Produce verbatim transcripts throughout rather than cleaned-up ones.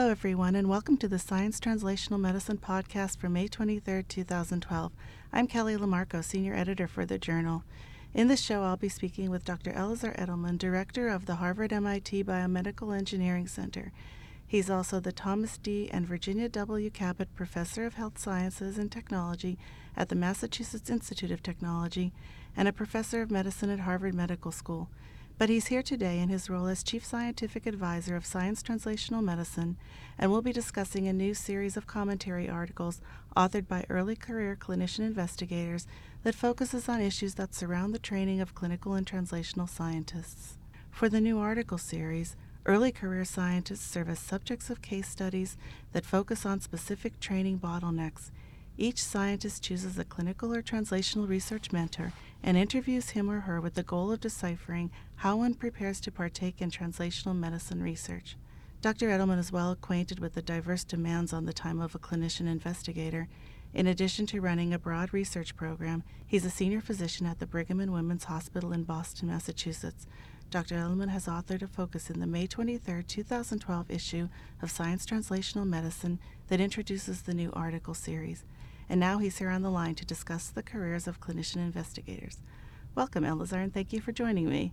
Hello, everyone, and welcome to the Science Translational Medicine podcast for May twenty-third, two thousand twelve. I'm Kelly Lamarco, Senior Editor for the Journal. In this show, I'll be speaking with Doctor Elazar Edelman, Director of the Harvard M I T Biomedical Engineering Center. He's also the Thomas D. and Virginia W. Cabot Professor of Health Sciences and Technology at the Massachusetts Institute of Technology and a Professor of Medicine at Harvard Medical School. But he's here today in his role as Chief Scientific Advisor of Science Translational Medicine, and we'll be discussing a new series of commentary articles authored by early career clinician investigators that focuses on issues that surround the training of clinical and translational scientists. For the new article series, early career scientists serve as subjects of case studies that focus on specific training bottlenecks. Each scientist chooses a clinical or translational research mentor and interviews him or her with the goal of deciphering how one prepares to partake in translational medicine research. Doctor Edelman is well acquainted with the diverse demands on the time of a clinician investigator. In addition to running a broad research program, he's a senior physician at the Brigham and Women's Hospital in Boston, Massachusetts. Doctor Edelman has authored a focus in the May twenty-third, two thousand twelve issue of Science Translational Medicine that introduces the new article series. And now he's here on the line to discuss the careers of clinician investigators. Welcome, Elazar, and thank you for joining me.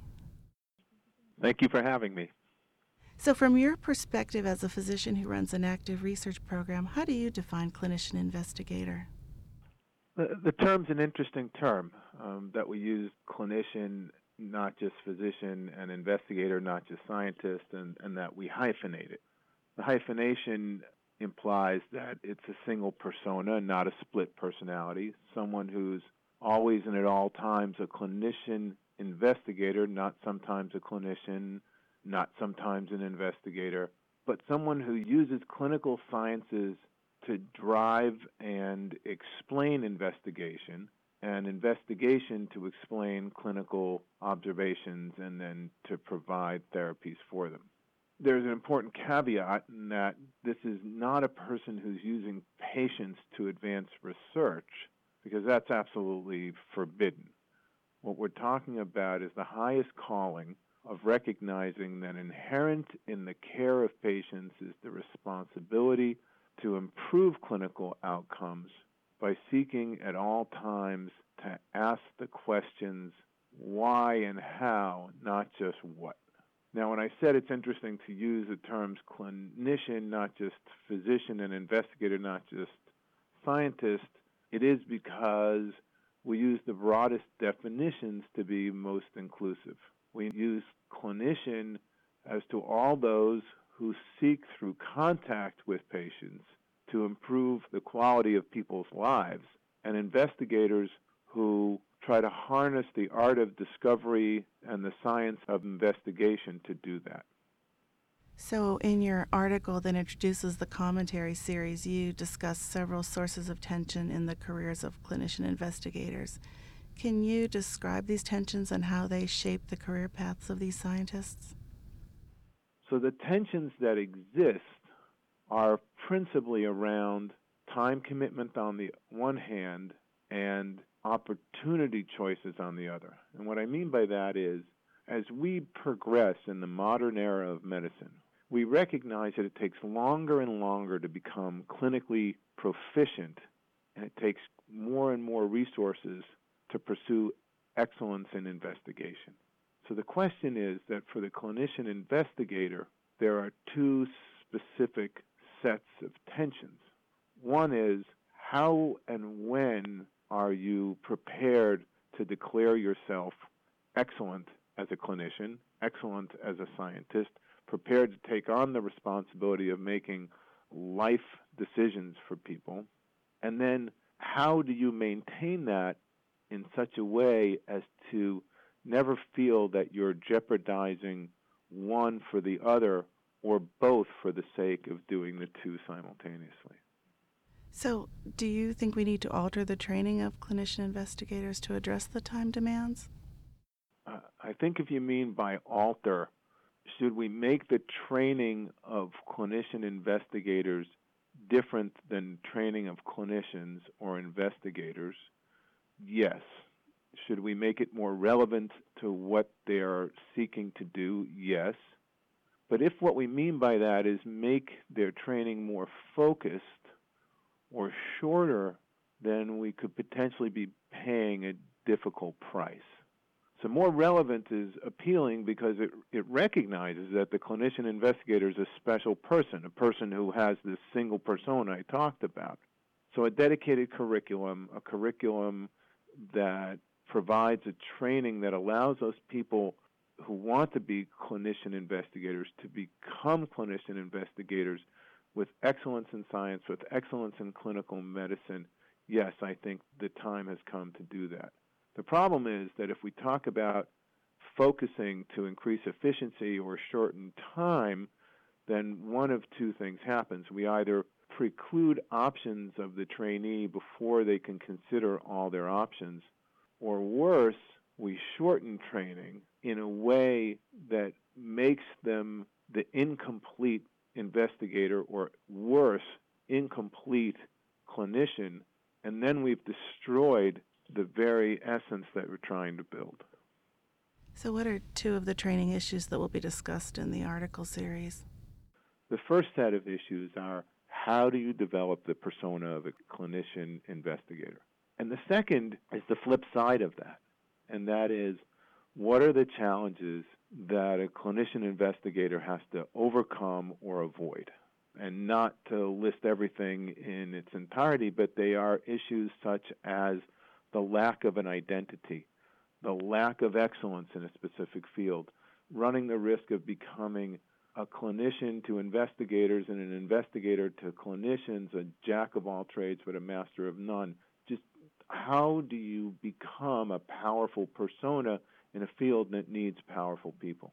Thank you for having me. So from your perspective as a physician who runs an active research program, how do you define clinician investigator? The, the term's an interesting term um, that we use clinician, not just physician, and investigator, not just scientist, and, and that we hyphenate it. The hyphenation implies that it's a single persona, not a split personality, someone who's always and at all times a clinician investigator, not sometimes a clinician, not sometimes an investigator, but someone who uses clinical sciences to drive and explain investigation, and investigation to explain clinical observations and then to provide therapies for them. There's an important caveat in that this is not a person who's using patients to advance research, because that's absolutely forbidden. What we're talking about is the highest calling of recognizing that inherent in the care of patients is the responsibility to improve clinical outcomes by seeking at all times to ask the questions why and how, not just what. Now, when I said it's interesting to use the terms clinician, not just physician, and investigator, not just scientist, it is because we use the broadest definitions to be most inclusive. We use clinician as to all those who seek through contact with patients to improve the quality of people's lives, and investigators who try to harness the art of discovery and the science of investigation to do that. So in your article that introduces the commentary series, you discuss several sources of tension in the careers of clinician investigators. Can you describe these tensions and how they shape the career paths of these scientists? So the tensions that exist are principally around time commitment on the one hand and opportunity choices on the other. And what I mean by that is, as we progress in the modern era of medicine, we recognize that it takes longer and longer to become clinically proficient, and it takes more and more resources to pursue excellence in investigation. So the question is that for the clinician investigator, there are two specific sets of tensions. One is, how and when are you prepared to declare yourself excellent as a clinician, excellent as a scientist, prepared to take on the responsibility of making life decisions for people? And then how do you maintain that in such a way as to never feel that you're jeopardizing one for the other or both for the sake of doing the two simultaneously? So do you think we need to alter the training of clinician investigators to address the time demands? Uh, I think if you mean by alter, should we make the training of clinician investigators different than training of clinicians or investigators? Yes. Should we make it more relevant to what they are seeking to do? Yes. But if what we mean by that is make their training more focused or shorter, then we could potentially be paying a difficult price. So more relevant is appealing because it, it recognizes that the clinician investigator is a special person, a person who has this single persona I talked about. So a dedicated curriculum, a curriculum that provides a training that allows those people who want to be clinician investigators to become clinician investigators with excellence in science, with excellence in clinical medicine. Yes, I think the time has come to do that. The problem is that if we talk about focusing to increase efficiency or shorten time, then one of two things happens. We either preclude options of the trainee before they can consider all their options, or worse, we shorten training in a way that makes them the incomplete investigator, or worse, incomplete clinician, and then we've destroyed the very essence that we're trying to build. So what are two of the training issues that will be discussed in the article series? The first set of issues are, how do you develop the persona of a clinician investigator? And the second is the flip side of that, and that is, what are the challenges that a clinician investigator has to overcome or avoid? And not to list everything in its entirety, but they are issues such as the lack of an identity, the lack of excellence in a specific field, running the risk of becoming a clinician to investigators and an investigator to clinicians, a jack of all trades but a master of none. Just how do you become a powerful persona in a field that needs powerful people?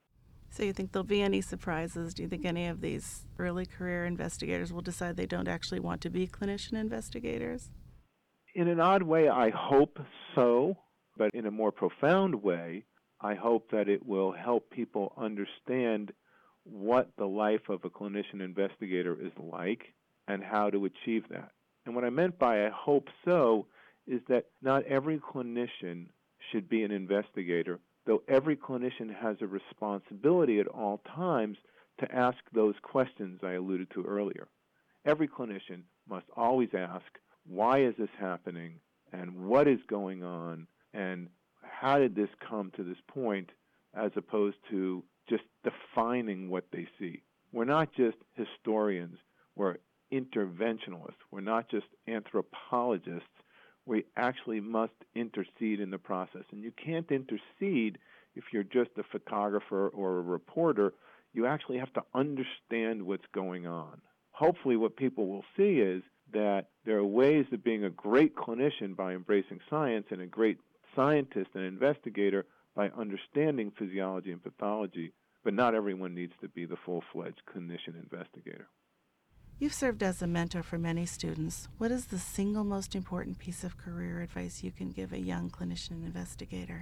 So you think there'll be any surprises? Do you think any of these early career investigators will decide they don't actually want to be clinician investigators? In an odd way, I hope so, but in a more profound way, I hope that it will help people understand what the life of a clinician investigator is like and how to achieve that. And what I meant by I hope so is that not every clinician should be an investigator, though every clinician has a responsibility at all times to ask those questions I alluded to earlier. Every clinician must always ask, why is this happening, and what is going on, and how did this come to this point, as opposed to just defining what they see. We're not just historians, we're interventionalists, we're not just anthropologists. We actually must intercede in the process. And you can't intercede if you're just a photographer or a reporter. You actually have to understand what's going on. Hopefully what people will see is that there are ways of being a great clinician by embracing science and a great scientist and investigator by understanding physiology and pathology, but not everyone needs to be the full-fledged clinician investigator. You've served as a mentor for many students. What is the single most important piece of career advice you can give a young clinician investigator?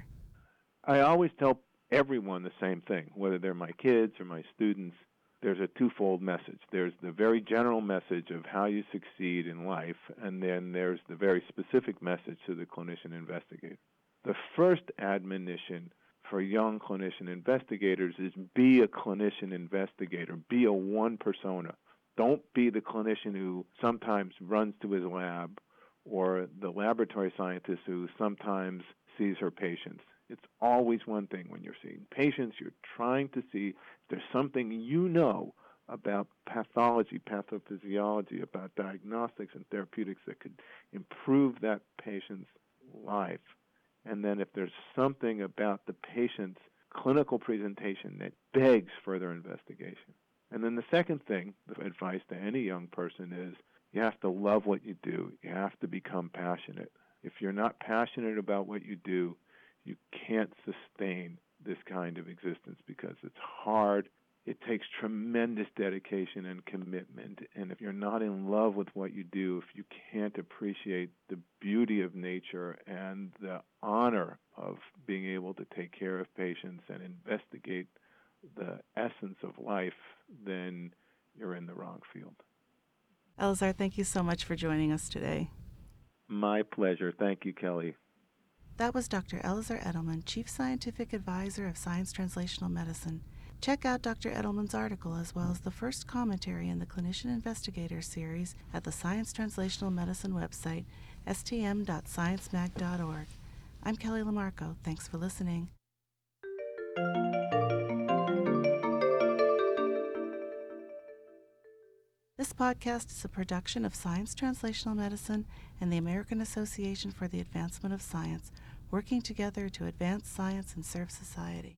I always tell everyone the same thing, whether they're my kids or my students. There's a twofold message. There's the very general message of how you succeed in life, and then there's the very specific message to the clinician investigator. The first admonition for young clinician investigators is be a clinician investigator. Be a one persona. Don't be the clinician who sometimes runs to his lab or the laboratory scientist who sometimes sees her patients. It's always one thing when you're seeing patients. You're trying to see if there's something you know about pathology, pathophysiology, about diagnostics and therapeutics that could improve that patient's life. And then if there's something about the patient's clinical presentation that begs further investigation. And then the second thing, the advice to any young person is you have to love what you do. You have to become passionate. If you're not passionate about what you do, you can't sustain this kind of existence because it's hard. It takes tremendous dedication and commitment. And if you're not in love with what you do, if you can't appreciate the beauty of nature and the honor of being able to take care of patients and investigate the essence of life, then you're in the wrong field. Elazar, thank you so much for joining us today. My pleasure. Thank you, Kelly. That was Doctor Elazar Edelman, Chief Scientific Advisor of Science Translational Medicine. Check out Doctor Edelman's article as well as the first commentary in the Clinician Investigator series at the Science Translational Medicine website, s t m dot science mag dot org. I'm Kelly Lamarco. Thanks for listening. This podcast is a production of Science Translational Medicine and the American Association for the Advancement of Science, working together to advance science and serve society.